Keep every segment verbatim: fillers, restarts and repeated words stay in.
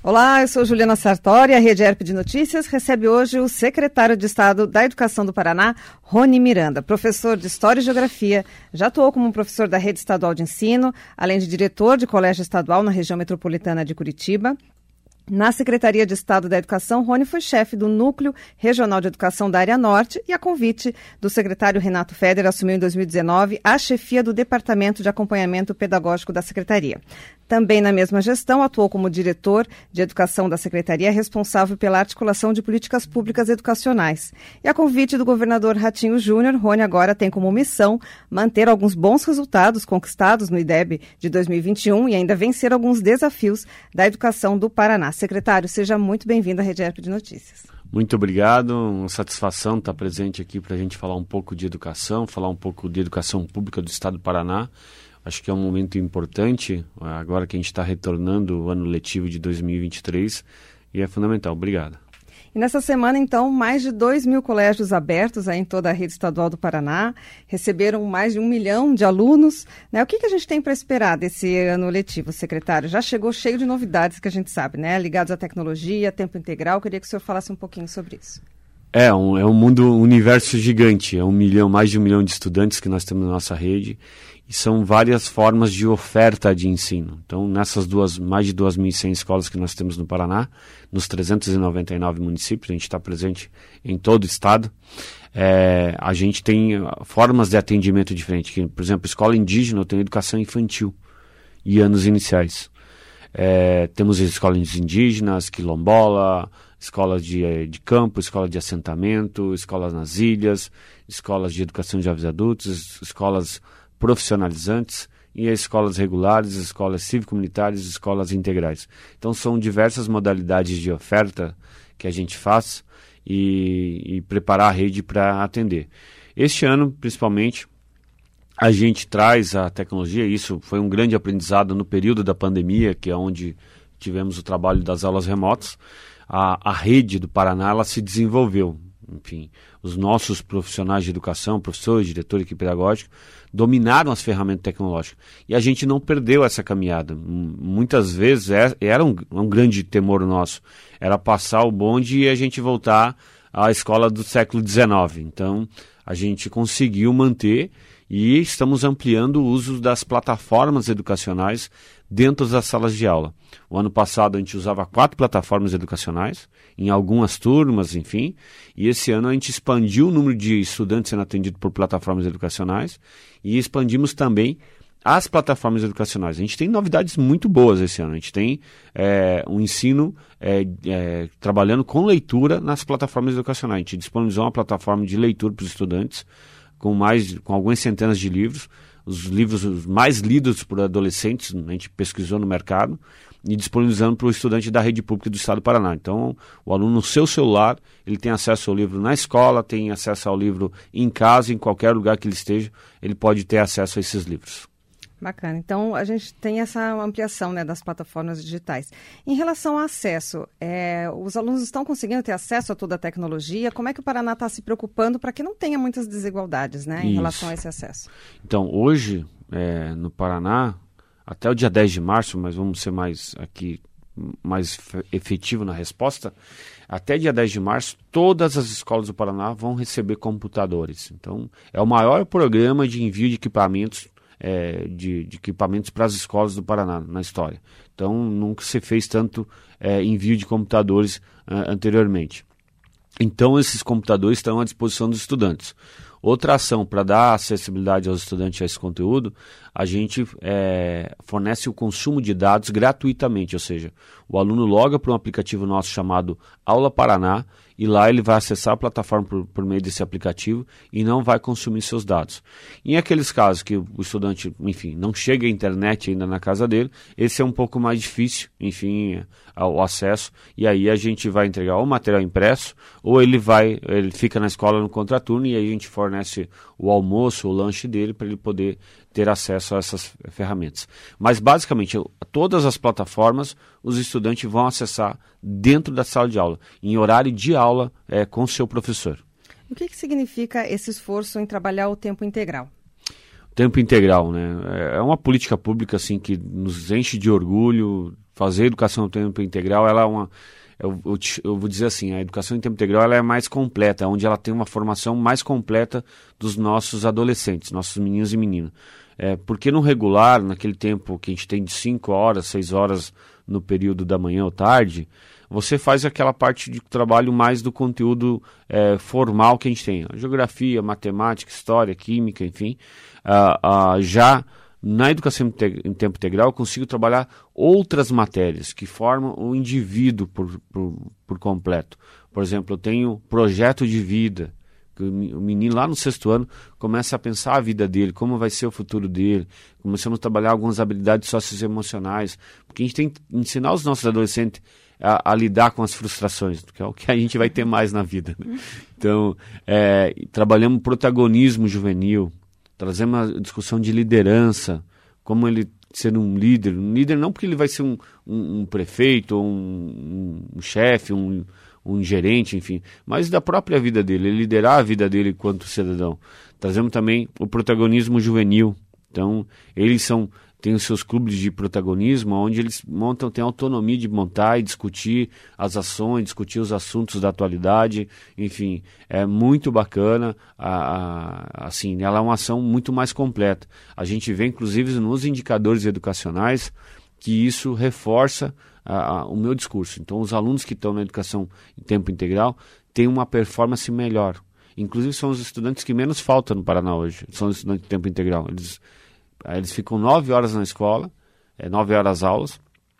Olá, eu sou Juliana Sartori. A Rede E R P de Notícias recebe hoje o secretário de Estado da Educação do Paraná, Rony Miranda, professor de História e Geografia. Já atuou como professor da Rede Estadual de Ensino, além de diretor de colégio estadual na região metropolitana de Curitiba. Na Secretaria de Estado da Educação, Rony foi chefe do Núcleo Regional de Educação da Área Norte e, a convite do secretário Renato Feder, assumiu em dois mil e dezenove a chefia do Departamento de Acompanhamento Pedagógico da Secretaria. Também na mesma gestão, atuou como diretor de Educação da Secretaria, responsável pela articulação de políticas públicas educacionais. E, a convite do governador Ratinho Júnior, Rony agora tem como missão manter alguns bons resultados conquistados no I D E B de dois mil e vinte e um e ainda vencer alguns desafios da educação do Paraná. Secretário, seja muito bem-vindo à Rede E R P de Notícias. Muito obrigado, uma satisfação estar presente aqui para a gente falar um pouco de educação, falar um pouco de educação pública do Estado do Paraná. Acho que é um momento importante, agora que a gente está retornando o ano letivo de dois mil e vinte e três, e é fundamental. Obrigado. E nessa semana, então, mais de dois mil colégios abertos aí em toda a rede estadual do Paraná, receberam mais de um milhão de alunos, né? O que, que a gente tem para esperar desse ano letivo, secretário? Já chegou cheio de novidades que a gente sabe, né? Ligados à tecnologia, tempo integral. Eu queria que o senhor falasse um pouquinho sobre isso. É um, é um mundo, um universo gigante. É um milhão, mais de um milhão de estudantes que nós temos na nossa rede. E são várias formas de oferta de ensino. Então, nessas duas, mais de duas mil e cem escolas que nós temos no Paraná, nos trezentos e noventa e nove municípios, a gente está presente em todo o estado, é, a gente tem formas de atendimento diferentes. Que, por exemplo, escola indígena, eu tenho educação infantil e anos iniciais. É, temos escolas indígenas, quilombola, escolas de, de campo, escola de assentamento, escolas nas ilhas, escolas de educação de jovens adultos, escolas profissionalizantes e as escolas regulares, escolas cívico-militares, escolas integrais. Então são diversas modalidades de oferta que a gente faz e, e preparar a rede para atender. Este ano, principalmente, a gente traz a tecnologia, isso foi um grande aprendizado no período da pandemia, que é onde tivemos o trabalho das aulas remotas. A, a rede do Paraná, ela se desenvolveu. Enfim, os nossos profissionais de educação, professores, diretores, equipe pedagógica, dominaram as ferramentas tecnológicas. E a gente não perdeu essa caminhada. Muitas vezes é, era um, um grande temor nosso. Era passar o bonde e a gente voltar à escola do século dezenove. Então, a gente conseguiu manter e estamos ampliando o uso das plataformas educacionais dentro das salas de aula. O ano passado a gente usava quatro plataformas educacionais, em algumas turmas, enfim, e esse ano a gente expandiu o número de estudantes sendo atendidos por plataformas educacionais e expandimos também as plataformas educacionais. A gente tem novidades muito boas esse ano. A gente tem é, um ensino é, é, trabalhando com leitura nas plataformas educacionais. A gente disponibilizou uma plataforma de leitura para os estudantes com, mais, com algumas centenas de livros, os livros mais lidos por adolescentes, a gente pesquisou no mercado, e disponibilizando para o estudante da rede pública do Estado do Paraná. Então, o aluno no seu celular, ele tem acesso ao livro na escola, tem acesso ao livro em casa, em qualquer lugar que ele esteja, ele pode ter acesso a esses livros. Bacana. Então, a gente tem essa ampliação, né, das plataformas digitais. Em relação ao acesso, é, os alunos estão conseguindo ter acesso a toda a tecnologia? Como é que o Paraná está se preocupando para que não tenha muitas desigualdades, né, em Isso. relação a esse acesso? Então, hoje, é, no Paraná, até o dia dez de março, mas vamos ser mais aqui mais efetivo na resposta, até dia dez de março, todas as escolas do Paraná vão receber computadores. Então, é o maior programa de envio de equipamentos É, de, de equipamentos para as escolas do Paraná, na história. Então, nunca se fez tanto é, envio de computadores uh, anteriormente. Então, esses computadores estão à disposição dos estudantes. Outra ação para dar acessibilidade aos estudantes a esse conteúdo, a gente é, fornece o consumo de dados gratuitamente, ou seja, o aluno loga para um aplicativo nosso chamado Aula Paraná e lá ele vai acessar a plataforma por, por meio desse aplicativo e não vai consumir seus dados. Em aqueles casos que o estudante, enfim, não chega à internet ainda na casa dele, esse é um pouco mais difícil, enfim, o acesso, e aí a gente vai entregar o material impresso ou ele vai, ele fica na escola no contraturno e aí a gente fornece o almoço, o lanche dele para ele poder ter acesso a essas ferramentas. Mas basicamente, todas as plataformas os estudantes vão acessar dentro da sala de aula, em horário de aula é, com o seu professor. O que, que significa esse esforço em trabalhar o tempo integral? Tempo integral, né? É uma política pública assim, que nos enche de orgulho, fazer educação em tempo integral, ela é uma... Eu, eu, eu vou dizer assim, a educação em tempo integral ela é mais completa, onde ela tem uma formação mais completa dos nossos adolescentes, nossos meninos e meninas. É, porque no regular, naquele tempo que a gente tem de cinco horas, seis horas no período da manhã ou tarde, você faz aquela parte de trabalho mais do conteúdo é, formal que a gente tem. A geografia, matemática, história, química, enfim. Ah, ah, já na educação em tempo integral eu consigo trabalhar outras matérias que formam o indivíduo por, por, por completo. Por exemplo, eu tenho projeto de vida. O menino lá no sexto ano começa a pensar a vida dele, como vai ser o futuro dele. Começamos a trabalhar algumas habilidades socioemocionais, porque a gente tem que ensinar os nossos adolescentes a, a lidar com as frustrações, que é o que a gente vai ter mais na vida, né? Então, é, trabalhamos protagonismo juvenil, trazemos a discussão de liderança, como ele ser um líder. Um líder não porque ele vai ser um, um, um prefeito, ou um, um chefe, um... um gerente, enfim, mas da própria vida dele, ele liderar a vida dele enquanto cidadão. Trazemos também o protagonismo juvenil. Então, eles são, têm os seus clubes de protagonismo, onde eles montam, têm autonomia de montar e discutir as ações, discutir os assuntos da atualidade, enfim, é muito bacana, a, a, assim, ela é uma ação muito mais completa. A gente vê, inclusive, nos indicadores educacionais, que isso reforça a, a, o meu discurso. Então, os alunos que estão na educação em tempo integral têm uma performance melhor. Inclusive, são os estudantes que menos faltam no Paraná hoje, são os estudantes de tempo integral. Eles, eles ficam nove horas na escola, é, nove horas aulas,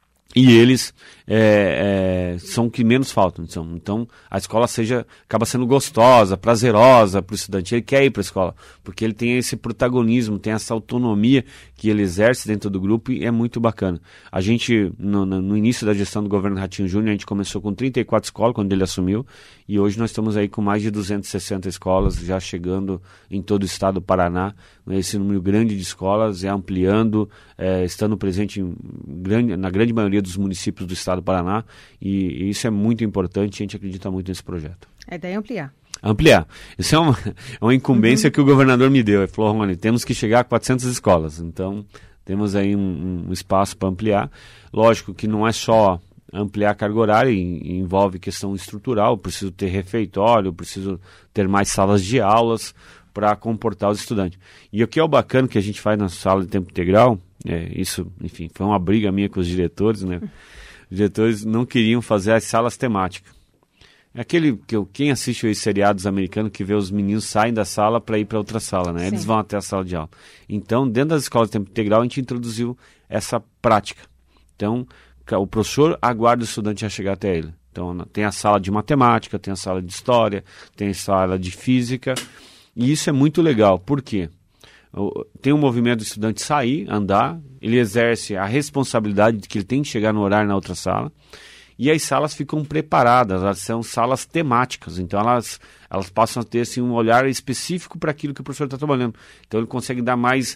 e eles é, é, são que menos faltam. Então, então, a escola seja, acaba sendo gostosa, prazerosa para o estudante. Ele quer ir para a escola, porque ele tem esse protagonismo, tem essa autonomia que ele exerce dentro do grupo e é muito bacana. A gente, no, no início da gestão do governo Ratinho Júnior, a gente começou com trinta e quatro escolas quando ele assumiu, e hoje nós estamos aí com mais de duzentas e sessenta escolas, já chegando em todo o estado do Paraná. Esse número grande de escolas é ampliando, é, estando presente em grande, na grande maioria dos municípios do estado do Paraná, e, e isso é muito importante, a gente acredita muito nesse projeto. A ideia é ampliar. Ampliar. Isso é uma, é uma incumbência uhum. que o governador me deu. Ele falou, Rony, temos que chegar a quatrocentas escolas. Então, temos aí um, um espaço para ampliar. Lógico que não é só ampliar a carga horária, e, envolve questão estrutural, preciso ter refeitório, preciso ter mais salas de aulas para comportar os estudantes. E o que é o bacana que a gente faz na sala de tempo integral, é, isso, enfim, foi uma briga minha com os diretores, né? Os diretores não queriam fazer as salas temáticas. É aquele que eu, quem assiste os seriados americanos que vê os meninos saem da sala para ir para outra sala, né? Sim. Eles vão até a sala de aula. Então, dentro das escolas de tempo integral, a gente introduziu essa prática. Então, o professor aguarda o estudante a chegar até ele. Então, tem a sala de matemática, tem a sala de história, tem a sala de física. E isso é muito legal. Por quê? Tem um movimento do estudante sair, andar, ele exerce a responsabilidade de que ele tem que chegar no horário na outra sala. E as salas ficam preparadas, elas são salas temáticas, então elas, elas passam a ter assim, um olhar específico para aquilo que o professor está trabalhando. Então ele consegue dar mais,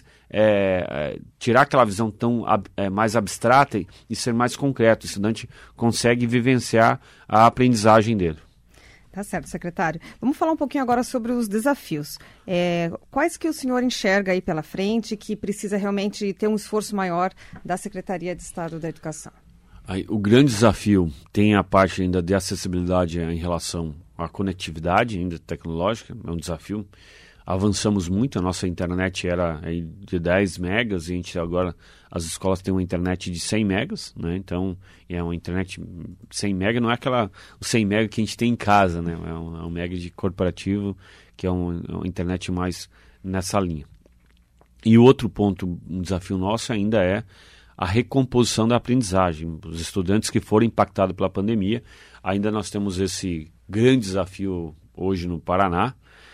é, tirar aquela visão tão é, mais abstrata e, e ser mais concreto. O estudante consegue vivenciar a aprendizagem dele. Tá certo, secretário. Vamos falar um pouquinho agora sobre os desafios. É, quais que o senhor enxerga aí pela frente que precisa realmente ter um esforço maior da Secretaria de Estado da Educação? Aí, o grande desafio tem a parte ainda de acessibilidade em relação à conectividade ainda tecnológica, é um desafio. Avançamos muito, a nossa internet era aí de dez megas e a gente agora, as escolas têm uma internet de cem megas, né? Então, é uma internet cem megas, não é aquela o cem megas que a gente tem em casa, né? É um, é um mega de corporativo, que é um, é uma internet mais nessa linha. E o outro ponto, um desafio nosso ainda é a recomposição da aprendizagem. Os estudantes que foram impactados pela pandemia, ainda nós temos esse grande desafio hoje no Paraná,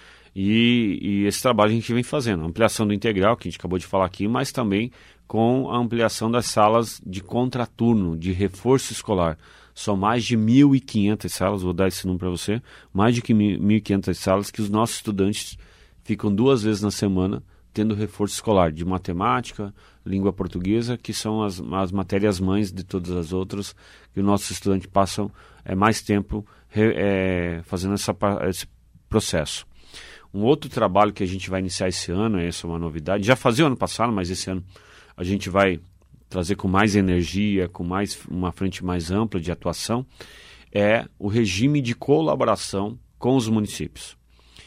e, e esse trabalho a gente vem fazendo. A ampliação do integral, que a gente acabou de falar aqui, mas também com a ampliação das salas de contraturno, de reforço escolar. São mais de mil e quinhentas salas, vou dar esse número para você, mais de mil e quinhentas salas que os nossos estudantes ficam duas vezes na semana tendo reforço escolar de matemática, língua portuguesa, que são as, as matérias-mães de todas as outras, que os nossos estudantes passam é, mais tempo é, fazendo essa, esse processo. Um outro trabalho que a gente vai iniciar esse ano, essa é uma novidade, já fazia o ano passado, mas esse ano a gente vai trazer com mais energia, com mais, uma frente mais ampla de atuação, é o regime de colaboração com os municípios.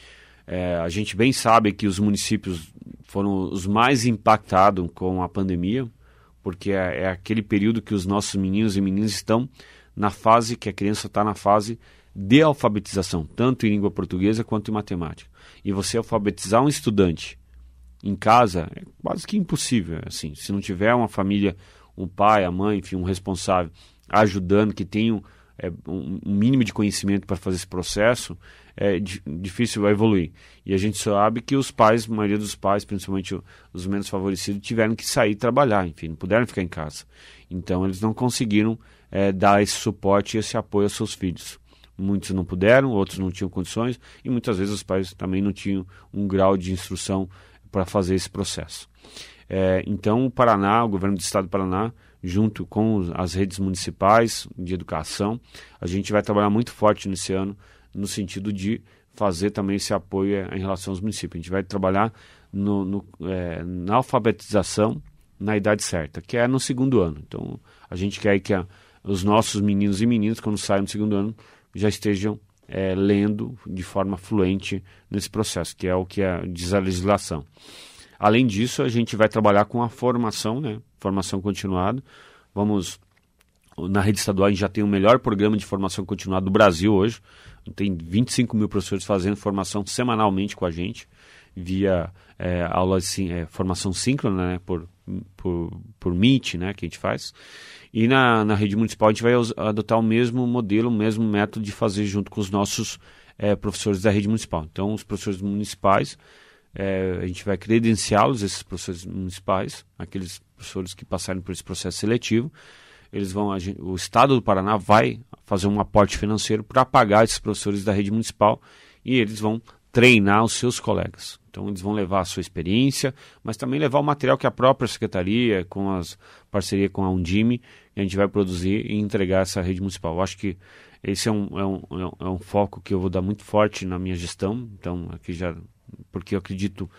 É, a gente bem sabe que os municípios foram os mais impactados com a pandemia, porque é, é aquele período que os nossos meninos e meninas estão na fase, que a criança está na fase de alfabetização, tanto em língua portuguesa quanto em matemática. E você alfabetizar um estudante em casa é quase que impossível, assim, se não tiver uma família, um pai, a mãe, enfim, um responsável ajudando, que tenha é, um, um mínimo de conhecimento para fazer esse processo, é di- difícil vai evoluir. E a gente sabe que os pais, a maioria dos pais, principalmente os menos favorecidos, tiveram que sair trabalhar, enfim, não puderam ficar em casa. Então eles não conseguiram é, dar esse suporte e esse apoio aos seus filhos. Muitos não puderam, outros não tinham condições e muitas vezes os pais também não tinham um grau de instrução para fazer esse processo. É, então o Paraná, o governo do estado do Paraná, junto com as redes municipais de educação, a gente vai trabalhar muito forte nesse ano no sentido de fazer também esse apoio é, em relação aos municípios. A gente vai trabalhar no, no, é, na alfabetização na idade certa, que é no segundo ano. Então a gente quer que a, os nossos meninos e meninas, quando saem no segundo ano, já estejam é, lendo de forma fluente nesse processo, que é o que é, diz a legislação. Além disso, a gente vai trabalhar com a formação, né? Formação continuada. Vamos, na rede estadual, a gente já tem o melhor programa de formação continuada do Brasil hoje. Tem vinte e cinco mil professores fazendo formação semanalmente com a gente, via é, aula de é, formação síncrona, né? Por, por, por Meet, né? Que a gente faz. E na, na rede municipal a gente vai adotar o mesmo modelo, o mesmo método de fazer junto com os nossos é, professores da rede municipal. Então, os professores municipais, é, a gente vai credenciá-los, esses professores municipais, aqueles professores que passaram por esse processo seletivo, eles vão, a gente, o Estado do Paraná vai fazer um aporte financeiro para pagar esses professores da rede municipal e eles vão treinar os seus colegas. Então, eles vão levar a sua experiência, mas também levar o material que a própria secretaria, com as parceria com a Undime, a gente vai produzir e entregar essa rede municipal. Eu acho que esse é um, é um, é um foco que eu vou dar muito forte na minha gestão. Então, aqui já, porque eu acredito,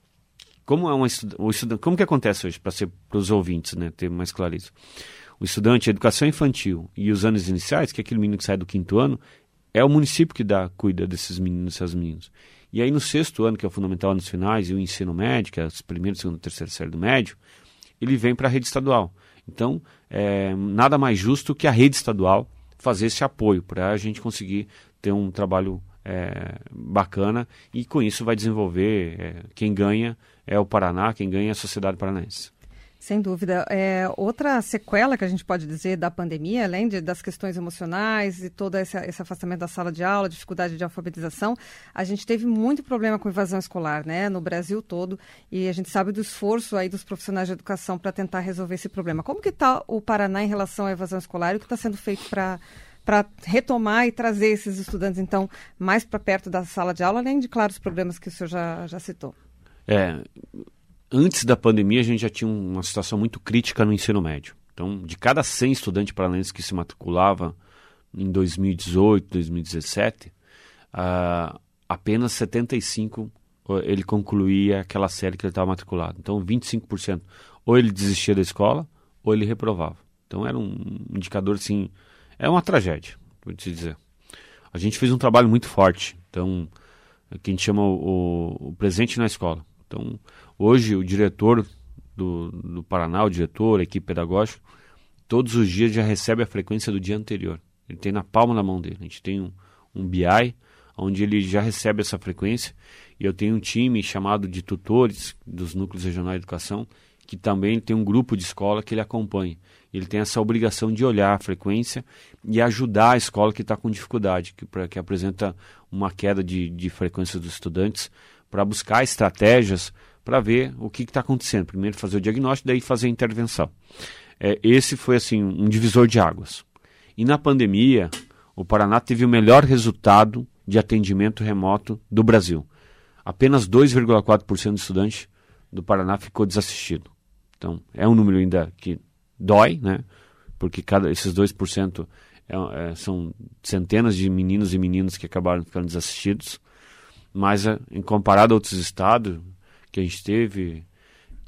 como é uma o estudante, como que acontece hoje, para ser para os ouvintes, né, ter mais clareza. O estudante, a educação infantil e os anos iniciais, que é aquele menino que sai do quinto ano, é o município que dá, cuida desses meninos e essas meninas. E aí no sexto ano, que é o fundamental anos finais, e o ensino médio, que é as primeiras, segunda e terceira série do médio, ele vem para a rede estadual. Então, é, nada mais justo que a rede estadual fazer esse apoio para a gente conseguir ter um trabalho é, bacana e com isso vai desenvolver, é, quem ganha é o Paraná, quem ganha é a sociedade paranaense. Sem dúvida. É, outra sequela que a gente pode dizer da pandemia, além de, das questões emocionais e todo esse, esse afastamento da sala de aula, dificuldade de alfabetização, a gente teve muito problema com evasão escolar, né, no Brasil todo, e a gente sabe do esforço aí dos profissionais de educação para tentar resolver esse problema. Como que está o Paraná em relação à evasão escolar e o que está sendo feito para para retomar e trazer esses estudantes, então, mais para perto da sala de aula, além de, claro, os problemas que o senhor já, já citou? É... Antes da pandemia, a gente já tinha uma situação muito crítica no ensino médio. Então, de cada cem estudantes paranaenses que se matriculava em dois mil e dezoito, dois mil e dezessete, uh, apenas setenta e cinco por cento ele concluía aquela série que ele estava matriculado. Então, vinte e cinco por cento ou ele desistia da escola ou ele reprovava. Então, era um indicador, assim, é uma tragédia, vou te dizer. A gente fez um trabalho muito forte, então, que a gente chama o, o presente na escola. Então, hoje o diretor do, do Paraná, o diretor, a equipe pedagógica, todos os dias já recebe a frequência do dia anterior. Ele tem na palma da mão dele. A gente tem um, um B I, onde ele já recebe essa frequência, e eu tenho um time chamado de tutores dos núcleos regionais de educação, que também tem um grupo de escola que ele acompanha. Ele tem essa obrigação de olhar a frequência e ajudar a escola que está com dificuldade, que, pra, que apresenta uma queda de, de frequência dos estudantes, para buscar estratégias para ver o que está acontecendo. Primeiro fazer o diagnóstico, daí fazer a intervenção. É, esse foi assim um divisor de águas. E na pandemia, o Paraná teve o melhor resultado de atendimento remoto do Brasil. Apenas dois vírgula quatro por cento dos estudantes do Paraná ficou desassistido. Então, é um número ainda que dói, né? Porque cada, esses dois por cento é, é, são centenas de meninos e meninas que acabaram ficando desassistidos. Mas, em comparado a outros estados que a gente teve,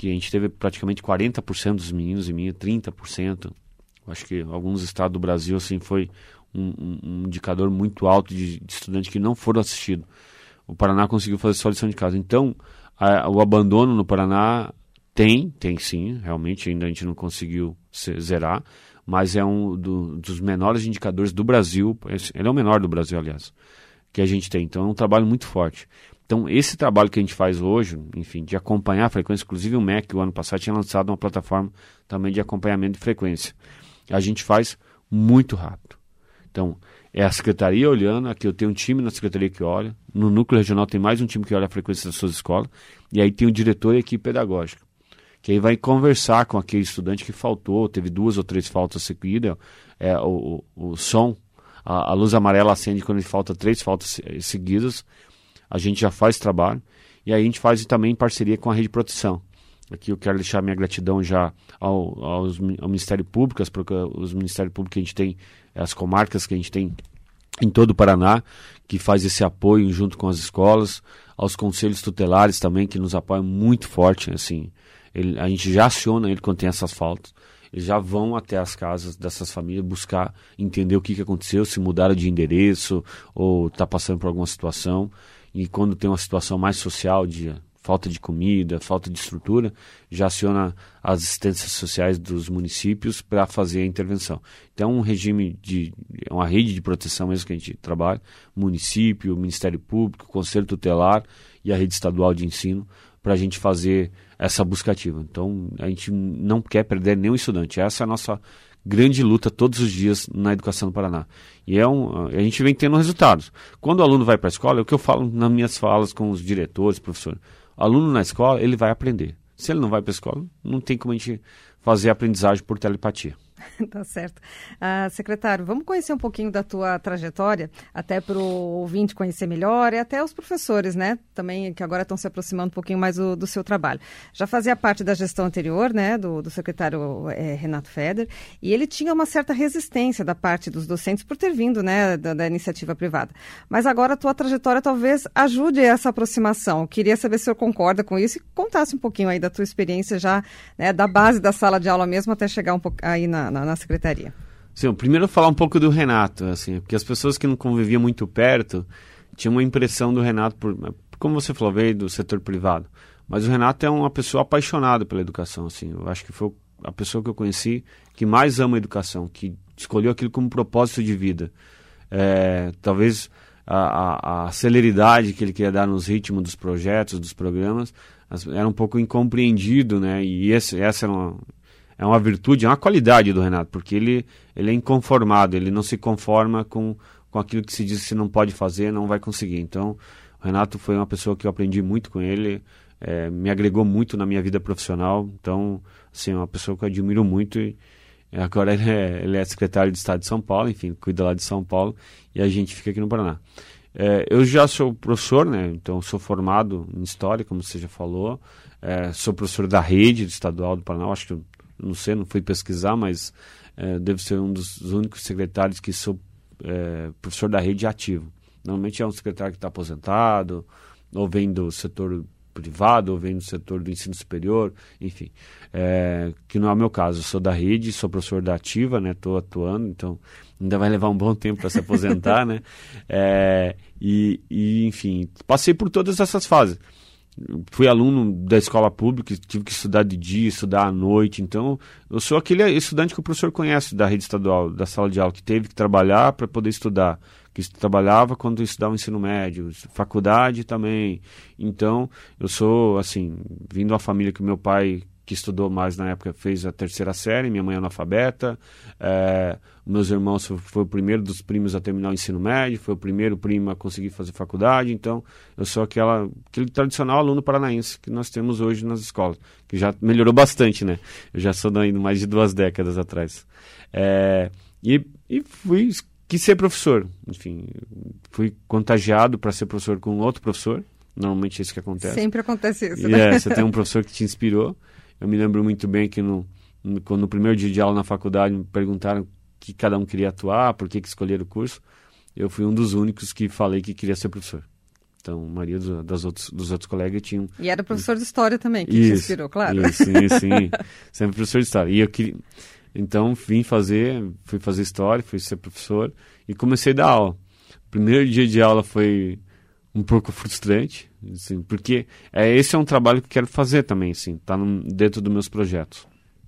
que a gente teve praticamente quarenta por cento dos meninos e meninas, trinta por cento. Acho que alguns estados do Brasil assim, foi um, um, um indicador muito alto de, de estudantes que não foram assistidos. O Paraná conseguiu fazer só lição de casa. Então, a, o abandono no Paraná tem, tem sim, realmente ainda a gente não conseguiu zerar, mas é um do, dos menores indicadores do Brasil, ele é o menor do Brasil, aliás, que a gente tem. Então, é um trabalho muito forte. Então, esse trabalho que a gente faz hoje, enfim, de acompanhar a frequência, inclusive o M E C, o ano passado, tinha lançado uma plataforma também de acompanhamento de frequência. A gente faz muito rápido. Então, é a secretaria olhando, aqui eu tenho um time na secretaria que olha, no núcleo regional tem mais um time que olha a frequência das suas escolas, e aí tem o diretor e a equipe pedagógica, que aí vai conversar com aquele estudante que faltou, teve duas ou três faltas seguidas, é, o, o, o som, a, a luz amarela acende quando ele falta três faltas seguidas. A gente já faz trabalho, e aí a gente faz também em parceria com a Rede Proteção. Aqui eu quero deixar minha gratidão já ao, aos, ao Ministério Público, porque os Ministérios Públicos que a gente tem, as comarcas que a gente tem em todo o Paraná, que faz esse apoio junto com as escolas, aos conselhos tutelares também, que nos apoiam muito forte, assim, ele, a gente já aciona ele quando tem essas faltas. Eles já vão até as casas dessas famílias buscar entender o que, que aconteceu, se mudaram de endereço ou está passando por alguma situação. E quando tem uma situação mais social, de falta de comida, falta de estrutura, já aciona as assistências sociais dos municípios para fazer a intervenção. Então, um regime de, uma rede de proteção mesmo que a gente trabalha, município, Ministério Público, Conselho Tutelar e a rede estadual de ensino, para a gente fazer essa busca ativa. Então, a gente não quer perder nenhum estudante. Essa é a nossa grande luta todos os dias na educação do Paraná. E é um, a gente vem tendo resultados. Quando o aluno vai para a escola, é o que eu falo nas minhas falas com os diretores, professores. O aluno na escola, ele vai aprender. Se ele não vai para a escola, não tem como a gente fazer a aprendizagem por telepatia. Tá certo. Ah, secretário, vamos conhecer um pouquinho da tua trajetória, até para o ouvinte conhecer melhor, e até os professores, né, também, que agora estão se aproximando um pouquinho mais do, do seu trabalho. Já fazia parte da gestão anterior, né, do, do secretário é, Renato Feder, e ele tinha uma certa resistência da parte dos docentes por ter vindo, né, da, da iniciativa privada. Mas agora a tua trajetória talvez ajude essa aproximação. Eu queria saber se o senhor concorda com isso e contasse um pouquinho aí da tua experiência já, né, da base da sala de aula mesmo até chegar um pouco aí na Na, na secretaria. Sim, primeiro eu falar um pouco do Renato, assim, porque as pessoas que não conviviam muito perto tinham uma impressão do Renato, por, como você falou, veio do setor privado, mas o Renato é uma pessoa apaixonada pela educação, assim, eu acho que foi a pessoa que eu conheci que mais ama a educação, que escolheu aquilo como propósito de vida. É, talvez a, a, a celeridade que ele queria dar nos ritmos dos projetos, dos programas, era um pouco incompreendido, né, e esse, essa era uma É uma virtude, é uma qualidade do Renato, porque ele, ele é inconformado, ele não se conforma com, com aquilo que se diz que se não pode fazer, não vai conseguir. Então, o Renato foi uma pessoa que eu aprendi muito com ele, é, me agregou muito na minha vida profissional. Então, assim, é uma pessoa que eu admiro muito. E agora ele é, ele é secretário de Estado de São Paulo, enfim, cuida lá de São Paulo, e a gente fica aqui no Paraná. É, eu já sou professor, né? Então sou formado em História, como você já falou. É, sou professor da rede estadual do Paraná, acho que eu não sei, não fui pesquisar, mas é, devo ser um dos únicos secretários que sou é, professor da rede ativo. Normalmente é um secretário que está aposentado, ou vem do setor privado, ou vem do setor do ensino superior, enfim. É, que não é o meu caso, eu sou da rede, sou professor da ativa, né? Estou atuando, então ainda vai levar um bom tempo para se aposentar, né? É, e, e, enfim, passei por todas essas fases. Fui aluno da escola pública, tive que estudar de dia, estudar à noite, então eu sou aquele estudante que o professor conhece da rede estadual, da sala de aula, que teve que trabalhar para poder estudar, que trabalhava quando estudava o ensino médio, faculdade também. Então eu sou, assim, vindo de uma família que meu pai, que estudou mais na época, fez a terceira série, minha mãe é analfabeta, é, meus irmãos foi, foi o primeiro dos primos a terminar o ensino médio, foi o primeiro primo a conseguir fazer faculdade, então eu sou aquela, aquele tradicional aluno paranaense que nós temos hoje nas escolas, que já melhorou bastante, né? Eu já sou daí mais de duas décadas atrás. É, e, e fui, quis ser professor, enfim, fui contagiado para ser professor com outro professor, normalmente é isso que acontece. Sempre acontece isso, e, né? É, você tem um professor que te inspirou. Eu me lembro muito bem que no, no, no primeiro dia de aula na faculdade me perguntaram que cada um queria atuar, por que, que escolheram o curso. Eu fui um dos únicos que falei que queria ser professor. Então, a maioria dos, das outros, dos outros colegas tinham... E era professor de História também, que isso, te inspirou, claro. Isso, sim, sim. Sempre professor de História. E eu queria... Então, vim fazer, fui fazer História, fui ser professor e comecei a dar aula. O primeiro dia de aula foi um pouco frustrante, assim, porque é, esse é um trabalho que eu quero fazer também, assim, tá no, dentro dos meus projetos.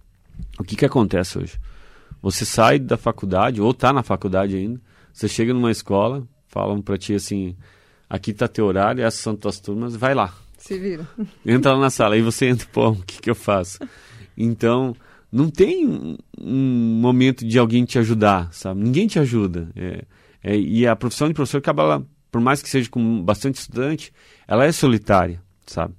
O que que acontece hoje? Você sai da faculdade, ou tá na faculdade ainda, você chega numa escola, falam pra ti assim... Aqui está teu horário, essas são tuas turmas, vai lá. Se vira. Entra lá na sala, aí você entra, pô, o que que eu faço? Então, não tem um, um momento de alguém te ajudar, sabe? Ninguém te ajuda. É, é, e a profissão de professor acaba, ela, por mais que seja com bastante estudante, ela é solitária, sabe?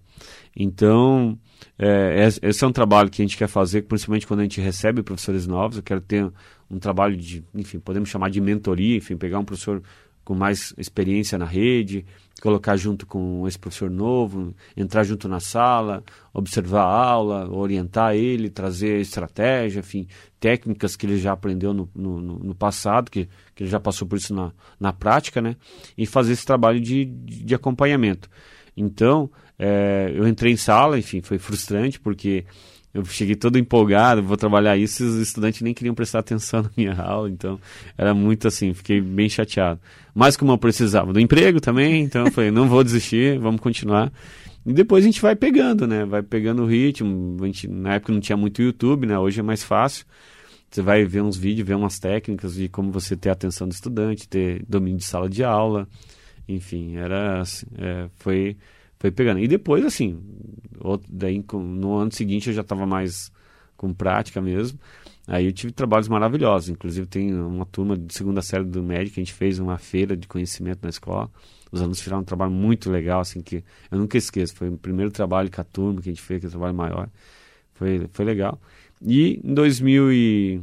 Então, é, esse é um trabalho que a gente quer fazer, principalmente quando a gente recebe professores novos. Eu quero ter um trabalho de, enfim, podemos chamar de mentoria, enfim, pegar um professor com mais experiência na rede, colocar junto com esse professor novo, entrar junto na sala, observar a aula, orientar ele, trazer estratégia, enfim, técnicas que ele já aprendeu no, no, no passado, que, que ele já passou por isso na, na prática, né? E fazer esse trabalho de, de, de acompanhamento. Então, é, eu entrei em sala, enfim, foi frustrante, porque eu cheguei todo empolgado, vou trabalhar isso, e os estudantes nem queriam prestar atenção na minha aula, então era muito assim, fiquei bem chateado. Mas como eu precisava do emprego também, então eu falei, não vou desistir, vamos continuar. E depois a gente vai pegando, né, vai pegando o ritmo. A gente, na época não tinha muito YouTube, né, hoje é mais fácil. Você vai ver uns vídeos, ver umas técnicas de como você ter a atenção do estudante, ter domínio de sala de aula, enfim, era, é, foi... Foi pegando. E depois, assim, outro, daí, no ano seguinte eu já estava mais com prática mesmo. Aí eu tive trabalhos maravilhosos. Inclusive tem uma turma de segunda série do médio que a gente fez uma feira de conhecimento na escola. Os alunos fizeram um trabalho muito legal, assim, que eu nunca esqueço. Foi o primeiro trabalho com a turma que a gente fez, que é um trabalho maior. Foi, foi legal. E em dois mil e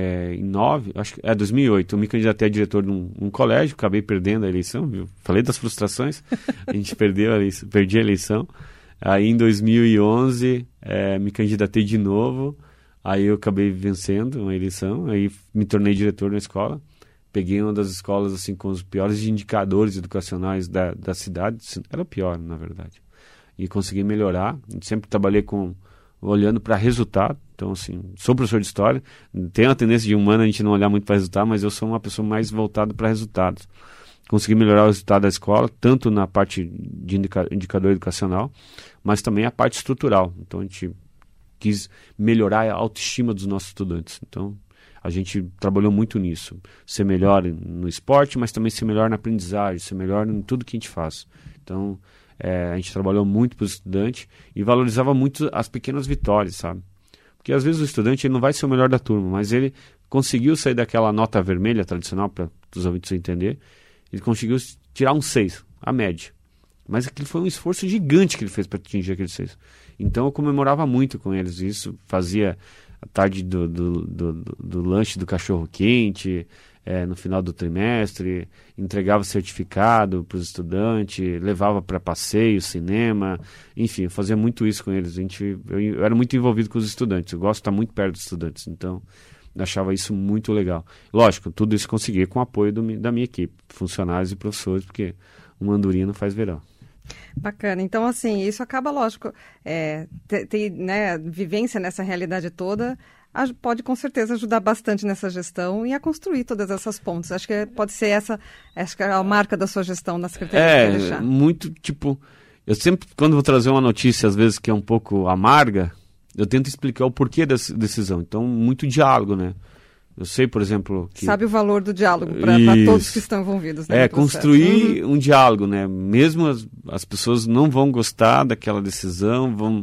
nove, acho que é dois mil e oito, eu me candidatei a diretor de um, um colégio, acabei perdendo a eleição, viu? Falei das frustrações, a gente perdeu a eleição, perdi a eleição. Aí em dois mil e onze é, me candidatei de novo, aí eu acabei vencendo uma eleição, aí me tornei diretor na escola. Peguei uma das escolas assim com os piores indicadores educacionais da, da cidade, era o pior, na verdade. E consegui melhorar, sempre trabalhei com olhando para resultado. Então, assim, sou professor de história, tenho a tendência de humano a gente não olhar muito para resultado, mas eu sou uma pessoa mais voltada para resultados. Consegui melhorar o resultado da escola, tanto na parte de indica, indicador educacional, mas também a parte estrutural. Então, a gente quis melhorar a autoestima dos nossos estudantes. Então, a gente trabalhou muito nisso. Ser melhor no esporte, mas também ser melhor na aprendizagem, ser melhor em tudo que a gente faz. Então, é, a gente trabalhou muito para o estudante e valorizava muito as pequenas vitórias, sabe? Porque às vezes o estudante ele não vai ser o melhor da turma, mas ele conseguiu sair daquela nota vermelha tradicional, para os ouvintes entenderem, ele conseguiu tirar um seis, a média. Mas aquilo foi um esforço gigante que ele fez para atingir aquele seis. Então eu comemorava muito com eles isso, fazia a tarde do, do, do, do, do lanche do cachorro-quente, é, no final do trimestre, entregava certificado para os estudantes, levava para passeio, cinema, enfim, eu fazia muito isso com eles. A gente, eu, eu era muito envolvido com os estudantes, eu gosto de estar muito perto dos estudantes, então eu achava isso muito legal. Lógico, tudo isso consegui com o apoio do, da minha equipe, funcionários e professores, porque uma andorinha não faz verão. Bacana. Então, assim, isso acaba, lógico, é, ter, ter né, vivência nessa realidade toda pode com certeza ajudar bastante nessa gestão e a construir todas essas pontes. Acho que pode ser essa, acho que é a marca da sua gestão na Secretaria de É, muito, tipo, eu sempre, quando vou trazer uma notícia, às vezes, que é um pouco amarga, eu tento explicar o porquê dessa decisão. Então, muito diálogo, né? Eu sei, por exemplo... Que... Sabe o valor do diálogo para todos que estão envolvidos, né? É, construir uhum. um diálogo, né? Mesmo as, as pessoas não vão gostar daquela decisão, vão...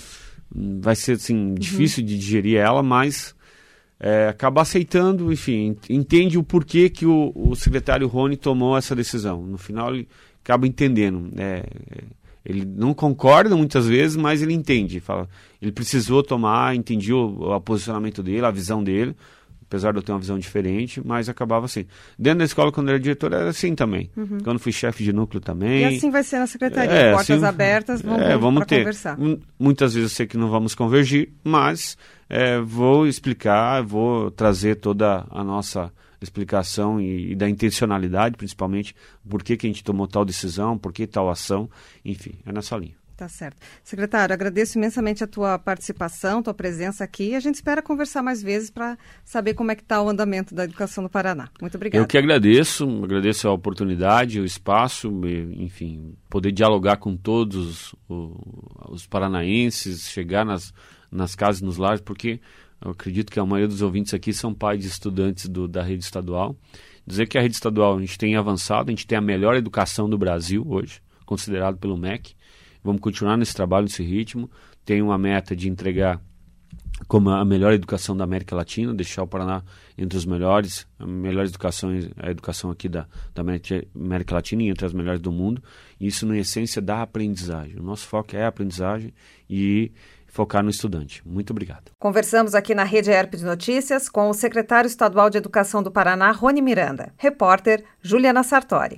vai ser, assim, difícil uhum. de digerir ela, mas é, acaba aceitando, enfim, entende o porquê que o, o secretário Rony tomou essa decisão. No final, ele acaba entendendo. É, ele não concorda muitas vezes, mas ele entende. Fala, ele precisou tomar, entendi o, o posicionamento dele, a visão dele, apesar de eu ter uma visão diferente, mas acabava assim. Dentro da escola, quando eu era diretor, era assim também. Uhum. Quando fui chefe de núcleo também. E assim vai ser na secretaria, é, portas assim, abertas, vamos, é, vamos ter. Conversar. Muitas vezes eu sei que não vamos convergir, mas é, vou explicar, vou trazer toda a nossa explicação e, e da intencionalidade, principalmente, por que, que a gente tomou tal decisão, por que tal ação, enfim, é nessa linha. Tá certo. Secretário, agradeço imensamente a tua participação, tua presença aqui, e a gente espera conversar mais vezes para saber como é que está o andamento da educação no Paraná. Muito obrigada. Eu que agradeço, agradeço a oportunidade, o espaço, enfim, poder dialogar com todos os, os paranaenses, chegar nas, nas casas, nos lares, porque eu acredito que a maioria dos ouvintes aqui são pais de estudantes do, da rede estadual. Dizer que a rede estadual a gente tem avançado, a gente tem a melhor educação do Brasil hoje, considerado pelo M E C. Vamos continuar nesse trabalho, nesse ritmo. Tem uma meta de entregar como a melhor educação da América Latina, deixar o Paraná entre os melhores, a melhor educação, a educação aqui da, da América Latina e entre as melhores do mundo. E isso, na essência, da aprendizagem. O nosso foco é a aprendizagem e focar no estudante. Muito obrigado. Conversamos aqui na Rede E R P de Notícias com o secretário estadual de Educação do Paraná, Rony Miranda. Repórter, Juliana Sartori.